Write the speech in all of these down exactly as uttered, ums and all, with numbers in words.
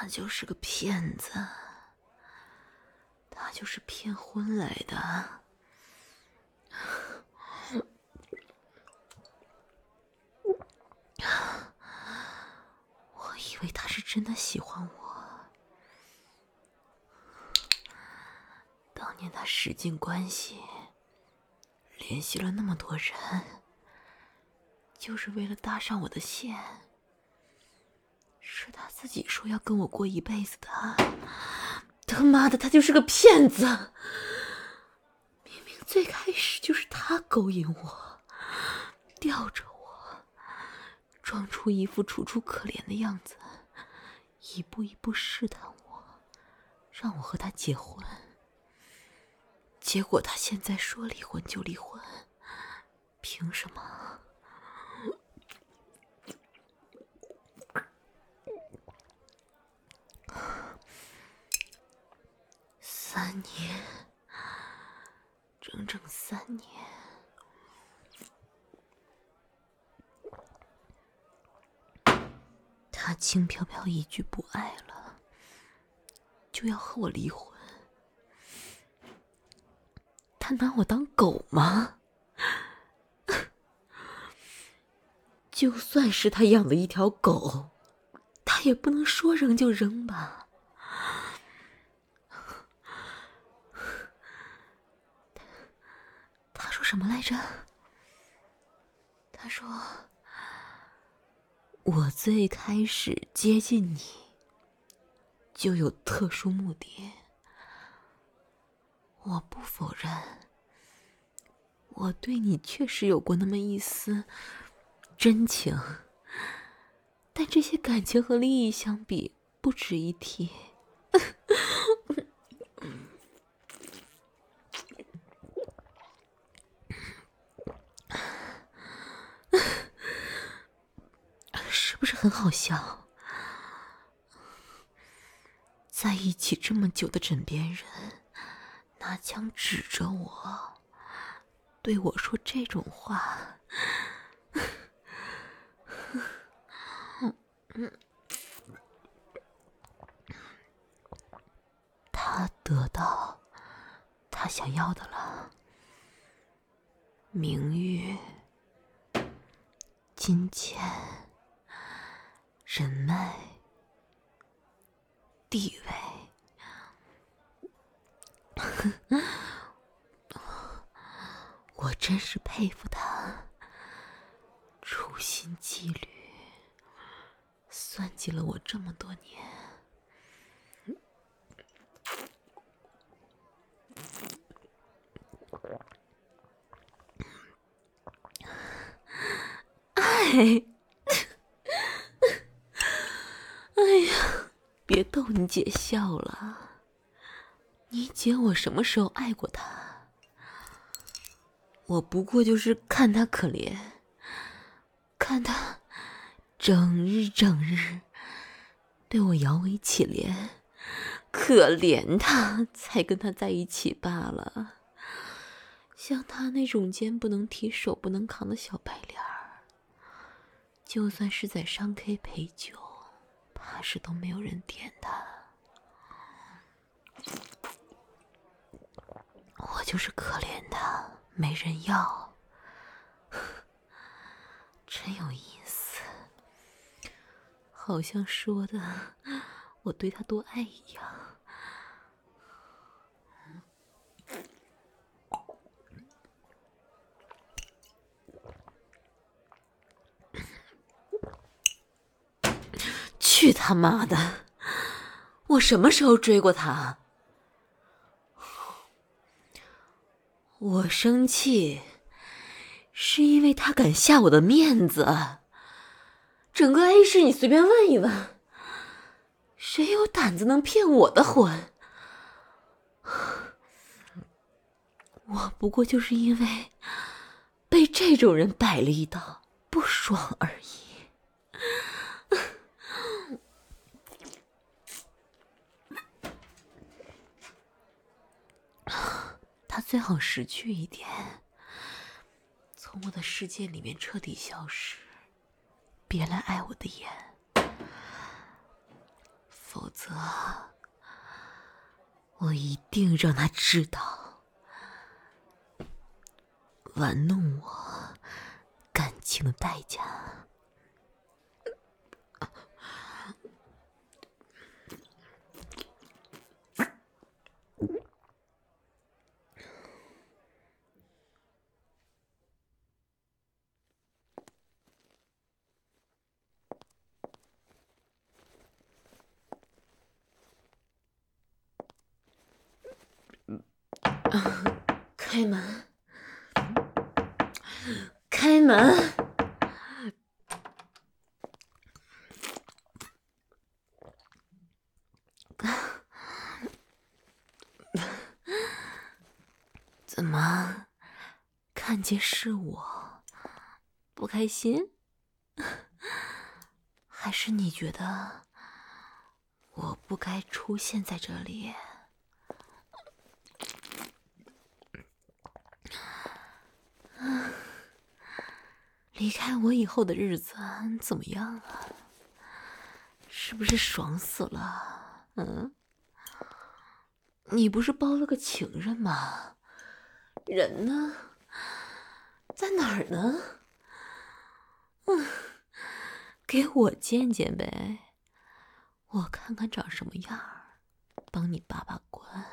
他就是个骗子，他就是骗婚来的。我以为他是真的喜欢我，当年他使尽关系联系了那么多人，就是为了搭上我的线。是他自己说要跟我过一辈子的，他妈的，他就是个骗子！明明最开始就是他勾引我，吊着我，装出一副楚楚可怜的样子，一步一步试探我，让我和他结婚。结果他现在说离婚就离婚，凭什么？三年，整整三年，他轻飘飘一句不爱了，就要和我离婚。他拿我当狗吗？就算是他养的一条狗，他也不能说扔就扔吧。他说什么来着？他说我最开始接近你就有特殊目的。我不否认，我对你确实有过那么一丝真情，但这些感情和利益相比不值一提。是不是很好笑？在一起这么久的枕边人，拿枪指着我，对我说这种话。他得到他想要的了，名誉、金钱、人脉、地位。我真是佩服他，处心积虑，算计了我这么多年。哎，哎呀，别逗你姐笑了。你姐我什么时候爱过她？我不过就是看她可怜，看她整日整日对我摇尾乞怜，可怜她才跟她在一起罢了。像她那种肩不能提手不能扛的小白脸儿，就算是在商 K 陪酒，怕是都没有人点她。我就是可怜她没人要，真有意思，好像说的我对她多爱一样。去他妈的！我什么时候追过他？我生气是因为他敢下我的面子。整个 A 市你随便问一问，谁有胆子能骗我的婚？我不过就是因为被这种人摆了一道，不爽而已。他最好识趣一点，从我的世界里面彻底消失，别来碍我的眼，否则我一定让他知道，玩弄我感情的代价。开门！开门！怎么，看见是我，不开心？还是你觉得我不该出现在这里？离开我以后的日子怎么样啊？是不是爽死了？嗯？你不是包了个情人吗？人呢？在哪儿呢？嗯，给我见见呗，我看看长什么样儿，帮你把把关。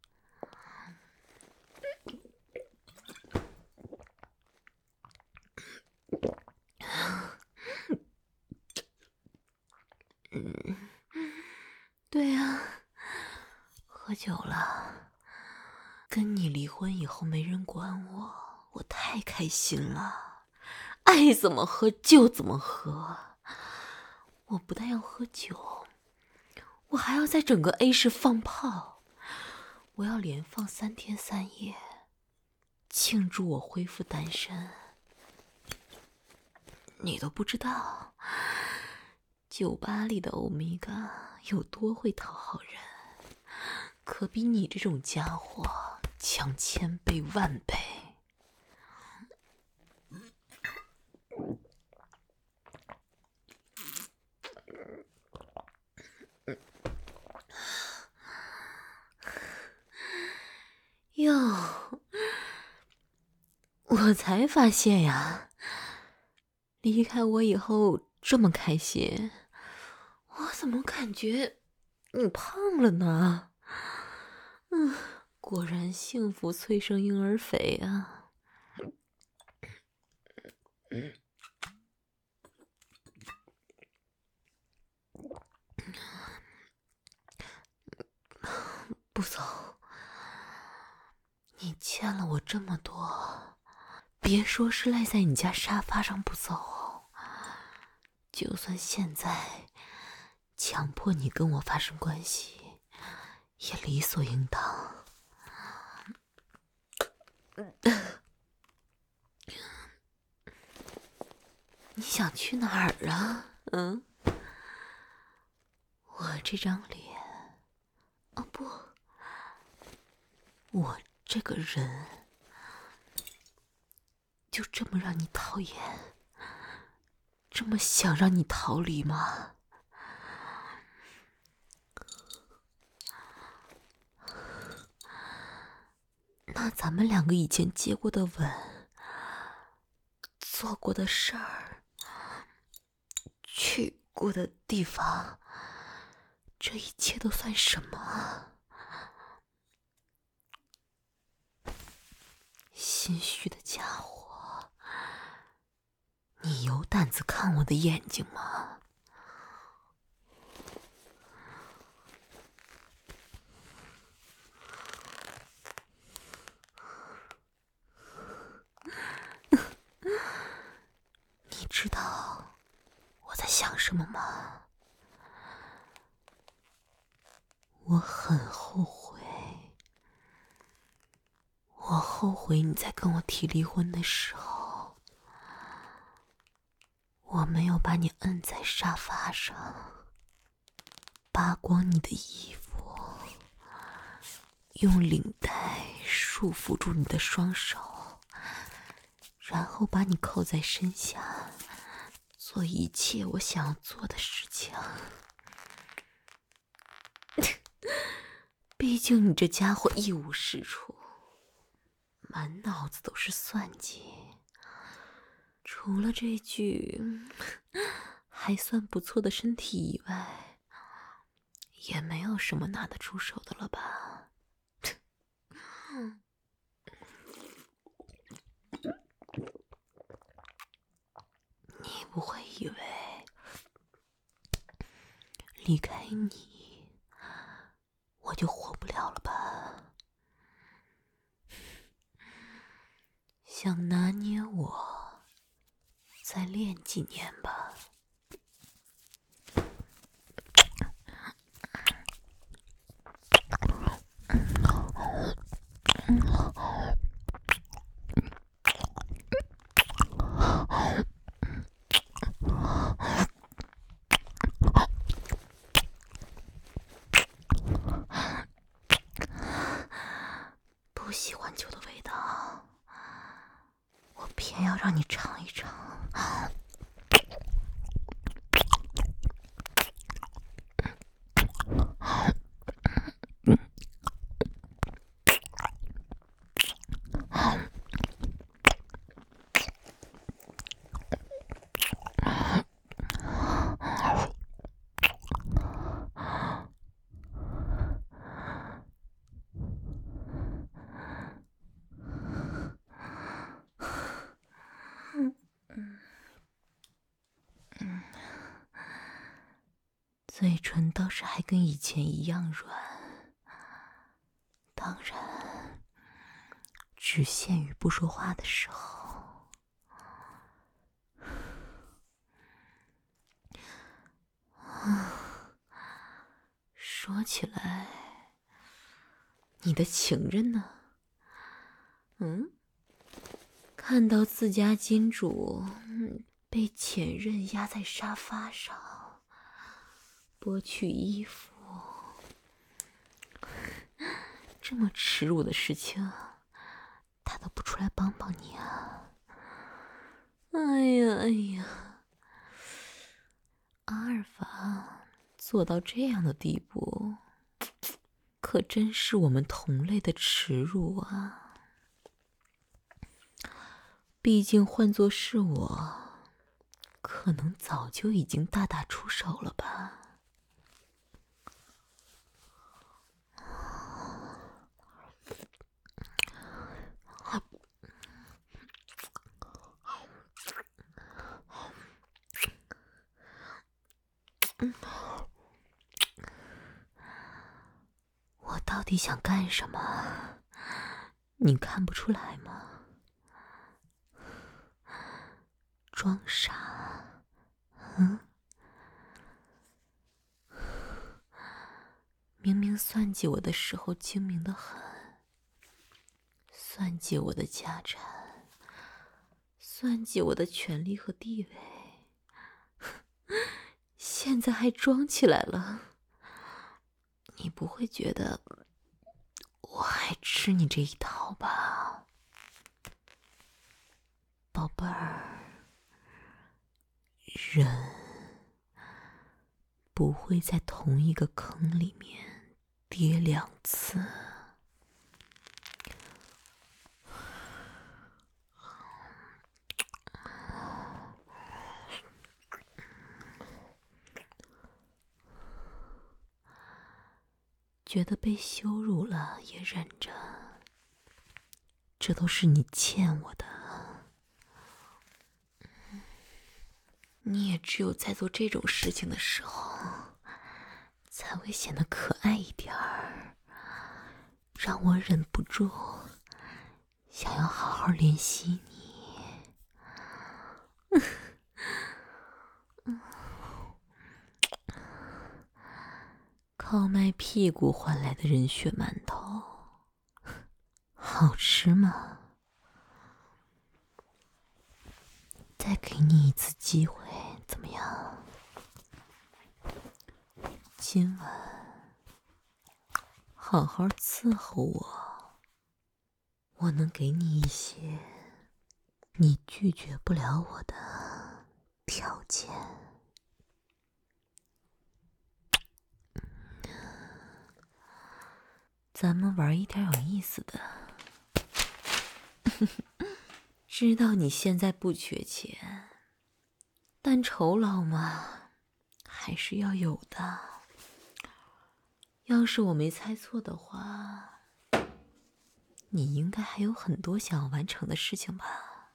嗯，对呀，喝酒了，跟你离婚以后没人管我，我太开心了，爱怎么喝就怎么喝。我不但要喝酒，我还要在整个 A 市放炮，我要连放三天三夜，庆祝我恢复单身。你都不知道，酒吧里的欧米伽有多会讨好人，可比你这种家伙强千倍万倍。哟，我才发现呀，离开我以后这么开心，我怎么感觉你胖了呢？嗯，果然幸福催生婴儿肥啊。不走，你欠了我这么多，别说是赖在你家沙发上不走，就算现在强迫你跟我发生关系，也理所应当。你想去哪儿啊？嗯，我这张脸，哦不，我这个人，就这么让你讨厌，这么想让你逃离吗？那咱们两个以前接过的吻，做过的事儿，去过的地方，这一切都算什么？心虚的家伙，你有胆子看我的眼睛吗？你知道我在想什么吗？我很后悔，我后悔你在跟我提离婚的时候，我没有把你摁在沙发上，扒光你的衣服，用领带束缚住你的双手，然后把你扣在身下，做一切我想要做的事情。 毕竟你这家伙一无是处，满脑子都是算计。除了这具还算不错的身体以外，也没有什么拿得出手的了吧？你不会以为离开你我就活不了了吧？想拿捏我，再练几年吧。不喜欢酒的味道，我偏要让你尝一尝。嘴唇倒是还跟以前一样软，当然只限于不说话的时候。说起来，你的情人呢？嗯，看到自家金主被前任压在沙发上，剥去衣服，这么耻辱的事情，他都不出来帮帮你啊！哎呀哎呀，阿尔法做到这样的地步，可真是我们同类的耻辱啊！毕竟换作是我，可能早就已经大打出手了吧。我到底想干什么？你看不出来吗？装傻？嗯？明明算计我的时候精明得很，算计我的家产，算计我的权力和地位，现在还装起来了。你不会觉得我还吃你这一套吧？宝贝儿，人不会在同一个坑里面跌两次。觉得被羞辱了也忍着，这都是你欠我的。你也只有在做这种事情的时候，才会显得可爱一点儿，让我忍不住想要好好怜惜你。靠卖屁股换来的人血馒头，好吃吗？再给你一次机会，怎么样？今晚好好伺候我，我能给你一些你拒绝不了我的条件。 咱们玩一点有意思的。知道你现在不缺钱，但酬劳嘛，还是要有的。要是我没猜错的话，你应该还有很多想要完成的事情吧？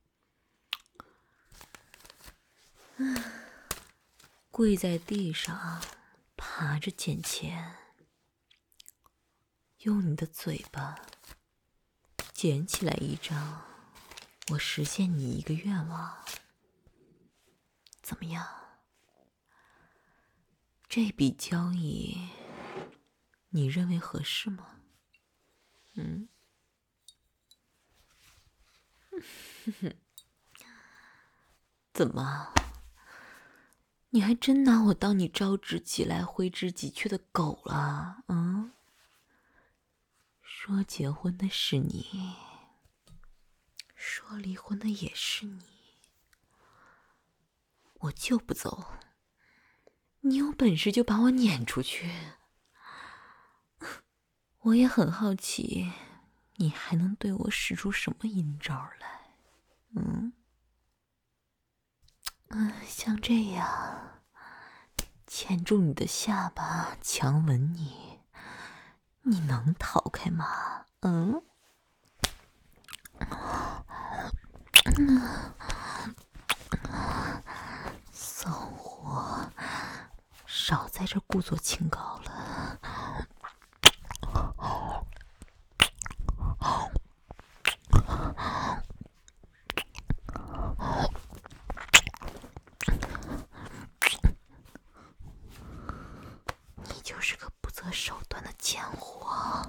跪在地上，爬着捡钱，用你的嘴巴捡起来一张，我实现你一个愿望，怎么样？这笔交易，你认为合适吗？嗯？怎么？你还真拿我当你招之即来挥之即去的狗了？嗯？说结婚的是你，说离婚的也是你，我就不走。你有本事就把我撵出去。我也很好奇，你还能对我使出什么阴招来？嗯？嗯，像这样，牵住你的下巴，强吻你，你能逃开吗？嗯？骚货，少在这故作清高了。你就是个不择手段的贱货。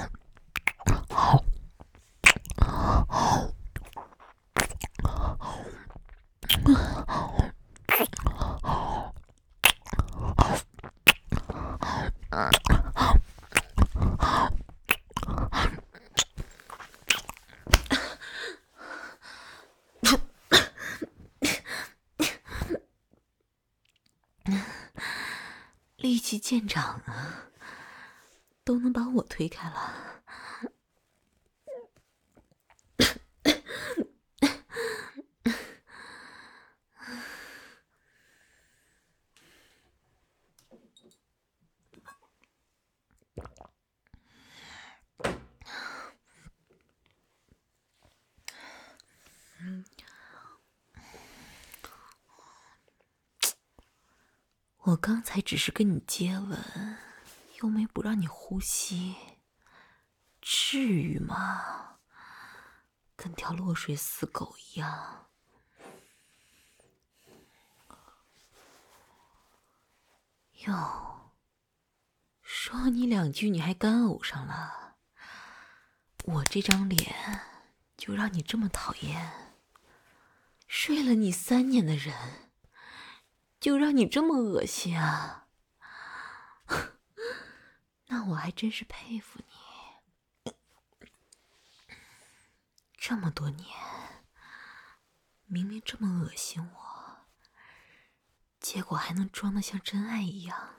力气见长啊，都能把我推开了。我刚才只是跟你接吻，又没不让你呼吸，至于吗？跟条落水死狗一样。哟，说你两句你还干呕上了？我这张脸就让你这么讨厌？睡了你三年的人就让你这么恶心啊？那我还真是佩服你。这么多年，明明这么恶心我，结果还能装得像真爱一样。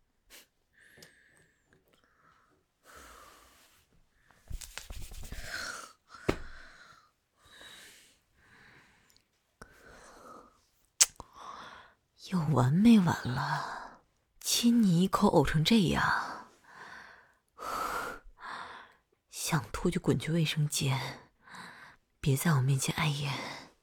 有完没完了？亲你一口呕成这样，想吐就滚去卫生间，别在我面前碍眼。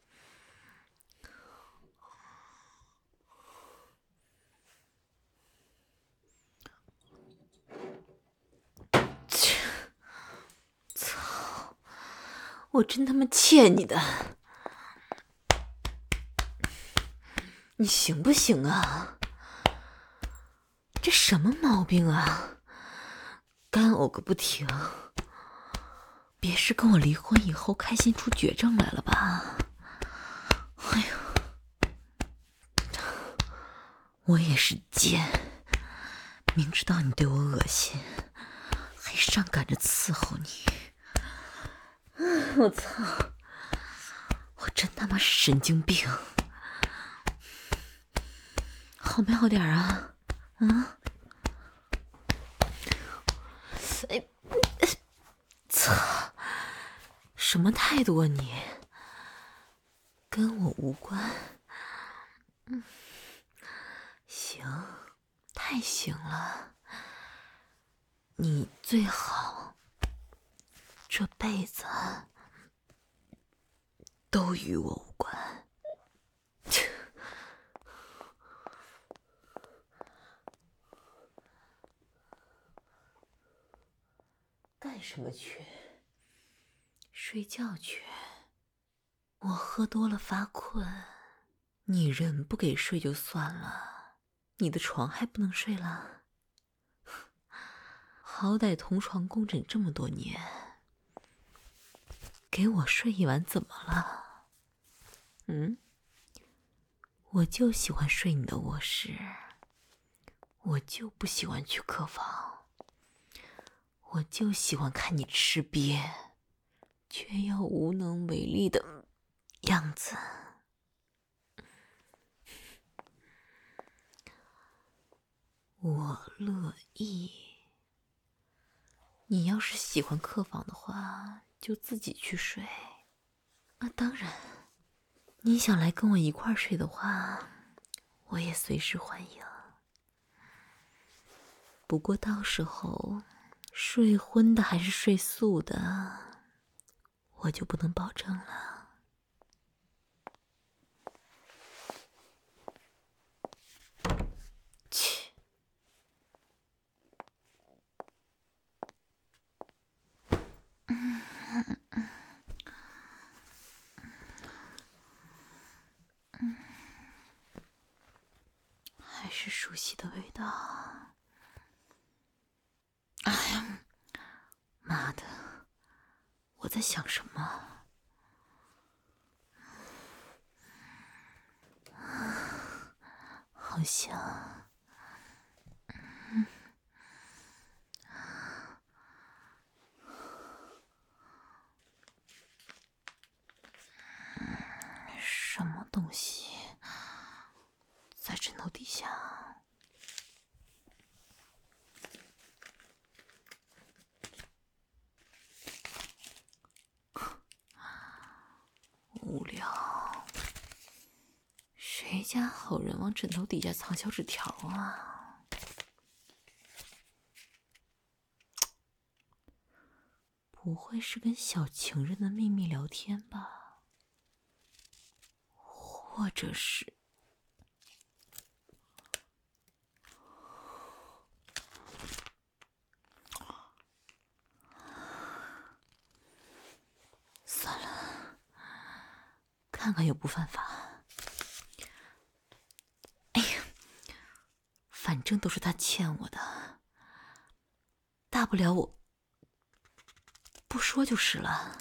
切！操！我真他妈欠你的！你行不行啊？这什么毛病啊？干呕个不停！别是跟我离婚以后开心出绝症来了吧？哎呦，我也是贱，明知道你对我恶心，还上赶着伺候你。我操！我真他妈是神经病！好没好点啊？啊？哎操！什么态度啊你？跟我无关。嗯，行，太行了。你最好这辈子都与我无关。干什么去？睡觉去。我喝多了发困，你人不给睡就算了，你的床还不能睡了？好歹同床共枕这么多年，给我睡一晚怎么了？嗯？我就喜欢睡你的卧室，我就不喜欢去客房，我就喜欢看你吃瘪，却又无能为力的样子。我乐意。你要是喜欢客房的话，就自己去睡。啊，当然，你想来跟我一块儿睡的话，我也随时欢迎。不过到时候睡荤的还是睡素的，我就不能保证了。切！嗯嗯嗯，还是熟悉的味道。哎呀，妈的！我在想什么？好香。嗯，什么东西在枕头底下？无聊。谁家好人往枕头底下藏小纸条啊？不会是跟小情人的秘密聊天吧？或者是……算了，看看又不犯法。哎呀，反正都是他欠我的，大不了我不说就是了。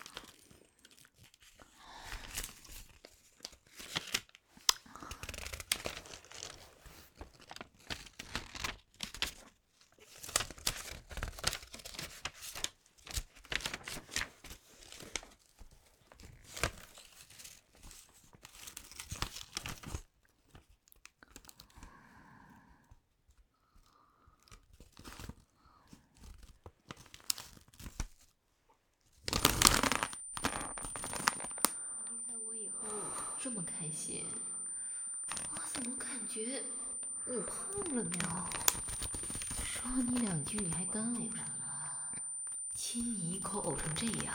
这么开心，我怎么感觉我胖了呢？说你两句你还干呕上了，亲你一口呕成这样，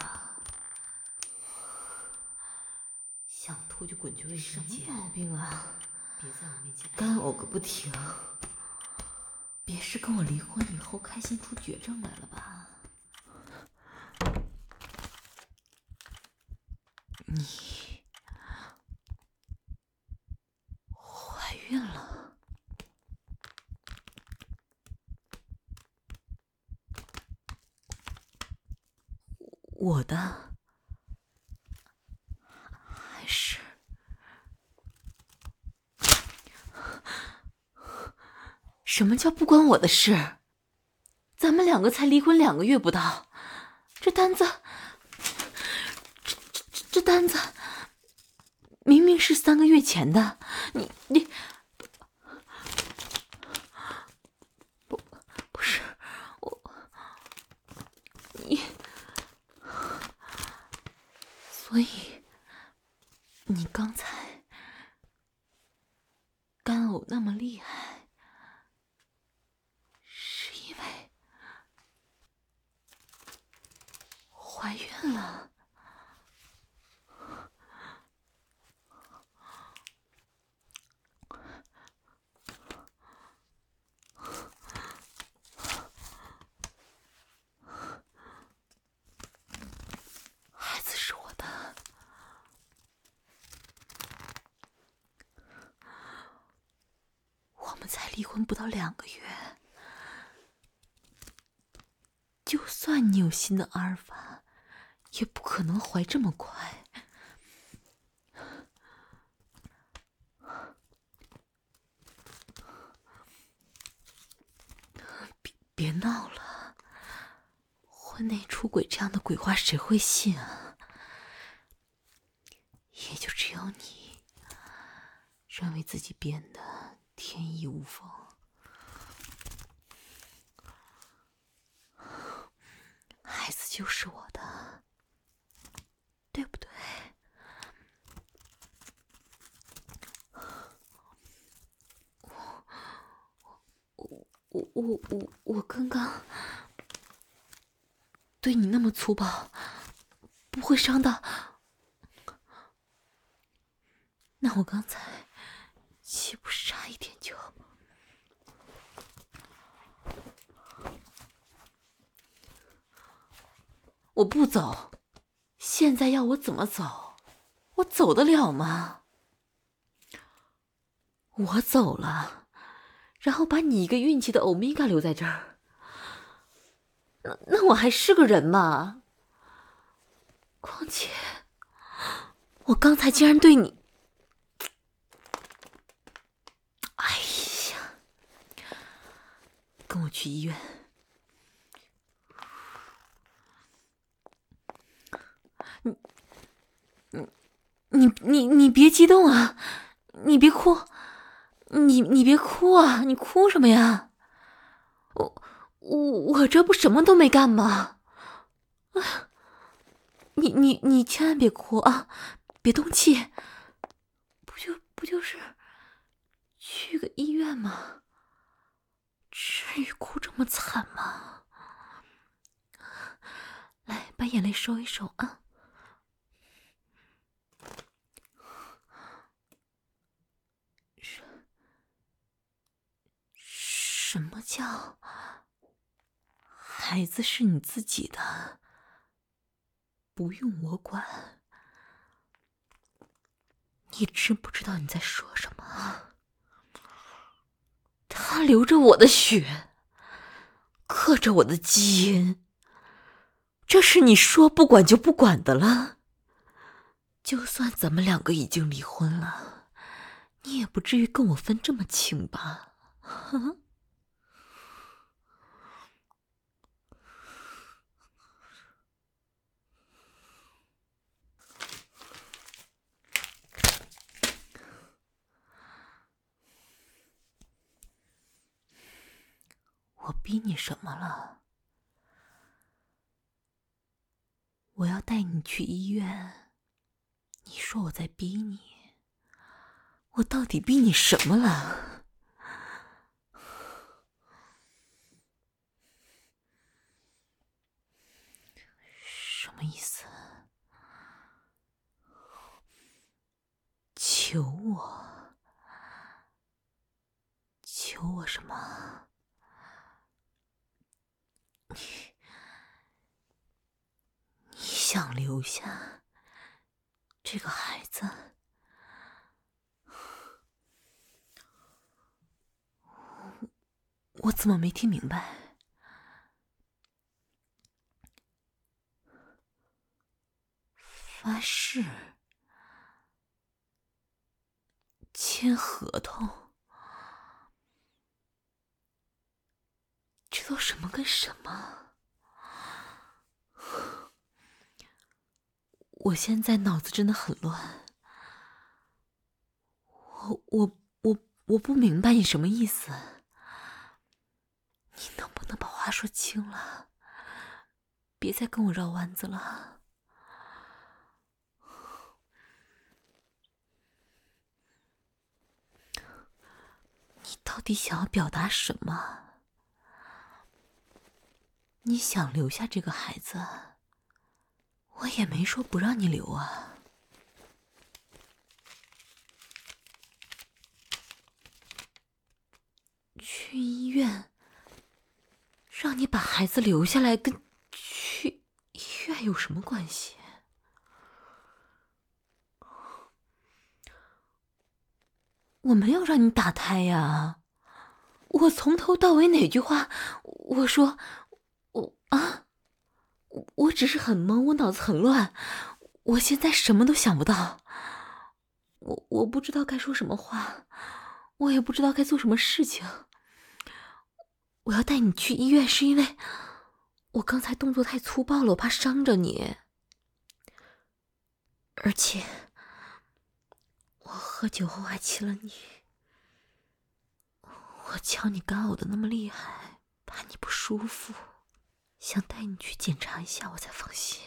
想吐就滚去卫生间。什么毛病啊？别在我面前干呕个不停。别是跟我离婚以后开心出绝症来了吧？你怀孕了？我的？还是……什么叫不关我的事？咱们两个才离婚两个月不到，这单子，这这这单子明明是三个月前的，你你不不是我，你所以，你刚才干呕那么厉害，是因为怀孕了？孩子是我的。我们才离婚不到两个月，就算你有新的阿尔法，也不可能怀这么快。别别闹了，婚内出轨这样的鬼话谁会信啊？也就只有你认为自己变得天衣无缝。孩子就是我的，对不对？我我我我我刚刚对你那么粗暴，不会伤到？那我刚才岂不是差一点就……我不走，现在要我怎么走？我走得了吗？我走了，然后把你一个孕期的欧米伽留在这儿，那那我还是个人吗？况且，我刚才竟然对你……哎呀，跟我去医院。你你你你别激动啊，你别哭，你你别哭啊，你哭什么呀？我我我这不什么都没干吗？啊，你你你千万别哭啊，别动气，不就不就是去个医院吗？至于哭这么惨吗？来，把眼泪收一收啊。什么叫孩子是你自己的，不用我管？你知不知道你在说什么？他流着我的血，刻着我的基因，这是你说不管就不管的了？就算咱们两个已经离婚了，你也不至于跟我分这么清吧？我逼你什么了？我要带你去医院，你说我在逼你，我到底逼你什么了？什么意思？求我？求我什么？你你想留下这个孩子？我怎么没听明白？发誓？签合同？这都什么跟什么？我现在脑子真的很乱，我我我我不明白你什么意思，你能不能把话说清了？别再跟我绕弯子了。 底想要表达什么？你想留下这个孩子，我也没说不让你留啊。去医院，让你把孩子留下来，跟去医院有什么关系？我没有让你打胎呀，我从头到尾哪句话我说我啊？我只是很懵，我脑子很乱，我现在什么都想不到，我我不知道该说什么话，我也不知道该做什么事情。我要带你去医院是因为我刚才动作太粗暴了，我怕伤着你，而且我喝酒后还亲了你，我瞧你干呕的那么厉害，怕你不舒服，想带你去检查一下我才放心。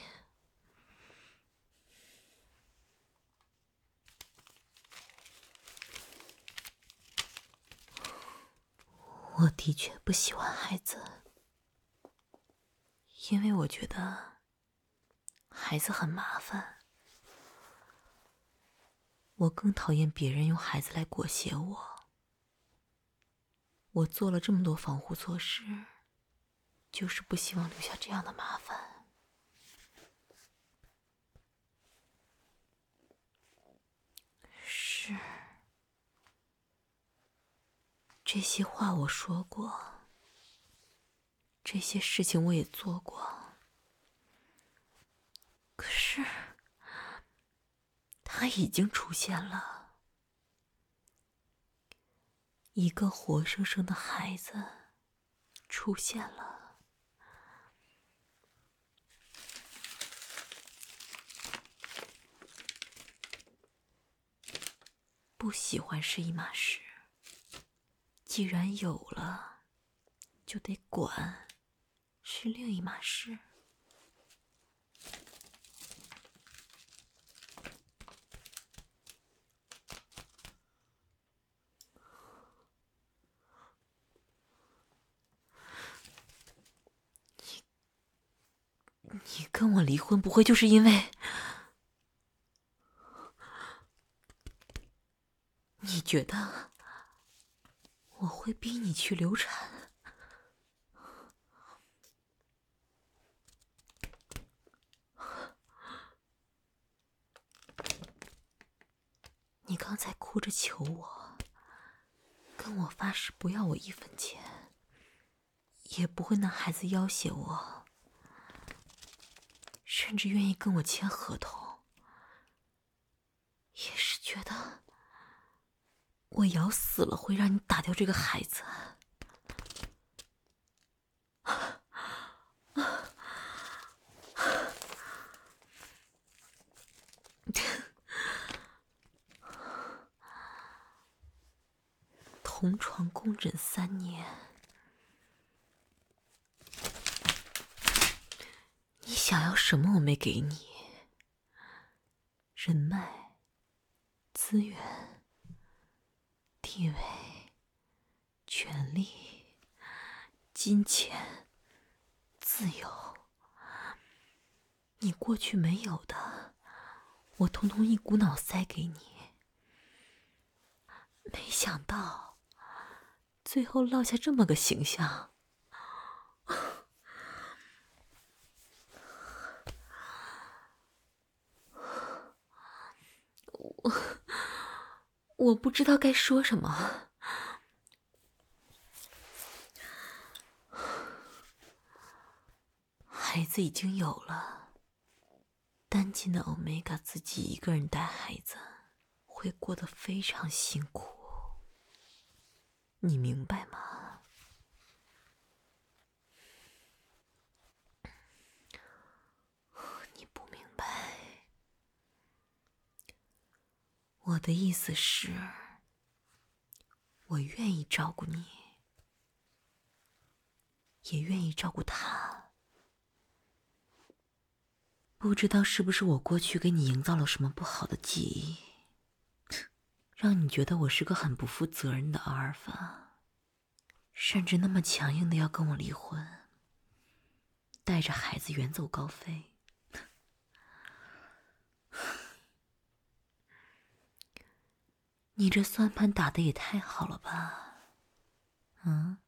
我的确不喜欢孩子，因为我觉得孩子很麻烦。我更讨厌别人用孩子来裹挟我。我做了这么多防护措施，就是不希望留下这样的麻烦。是，这些话我说过，这些事情我也做过，可是他已经出现了，一个活生生的孩子出现了。不喜欢是一码事，既然有了，就得管，是另一码事。你，你跟我离婚不会就是因为你觉得我会逼你去流产？你刚才哭着求我，跟我发誓不要我一分钱，也不会拿孩子要挟我，甚至愿意跟我签合同，也是觉得我咬死了会让你打掉这个孩子。同床共枕三年，你想要什么我没给你？人脉、资源、地位、权力、金钱、自由，你过去没有的，我统统一股脑塞给你。没想到最后落下这么个形象。我我不知道该说什么。孩子已经有了，单亲的欧米伽自己一个人带孩子，会过得非常辛苦，你明白吗？你不明白。我的意思是，我愿意照顾你，也愿意照顾他。不知道是不是我过去给你营造了什么不好的记忆，让你觉得我是个很不负责任的阿尔法。 甚至那么强硬的要跟我离婚，带着孩子远走高飞。你这算盘打得也太好了吧？嗯？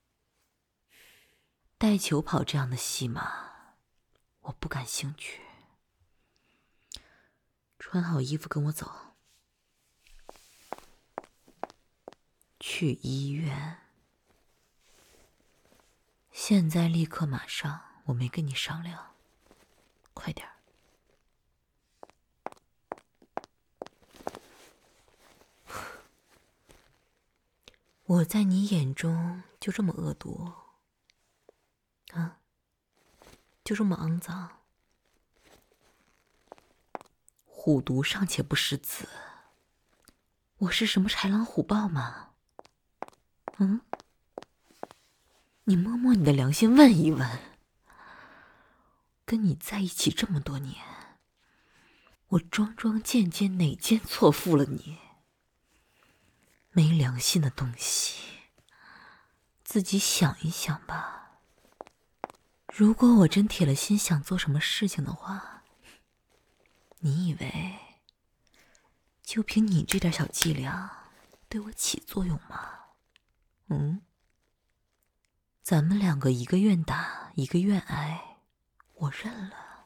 带球跑这样的戏码，我不感兴趣。穿好衣服跟我走，去医院。现在立刻马上，我没跟你商量，快点儿。我在你眼中就这么恶毒啊？就这么肮脏？虎毒尚且不食子，我是什么豺狼虎豹吗？嗯？你摸摸你的良心，问一问，跟你在一起这么多年，我桩桩件件哪件错付了你？没良心的东西，自己想一想吧。如果我真铁了心想做什么事情的话，你以为就凭你这点小伎俩对我起作用吗？嗯？咱们两个一个愿打一个愿挨，我认了。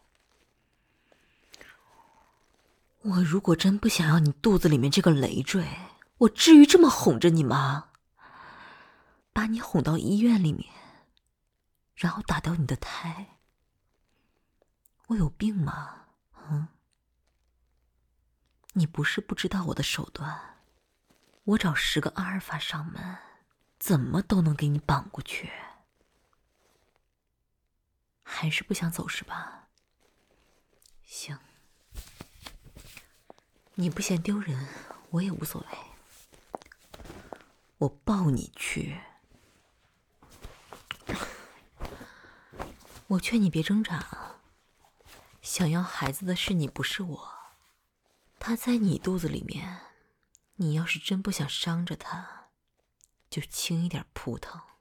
我如果真不想要你肚子里面这个累赘，我至于这么哄着你吗？把你哄到医院里面，然后打掉你的胎，我有病吗？嗯？你不是不知道我的手段，我找十个阿尔法上门，怎么都能给你绑过去。还是不想走是吧？行，你不嫌丢人，我也无所谓。我抱你去。我劝你别挣扎，想要孩子的是你，不是我。他在你肚子里面，你要是真不想伤着他，就轻一点扑腾。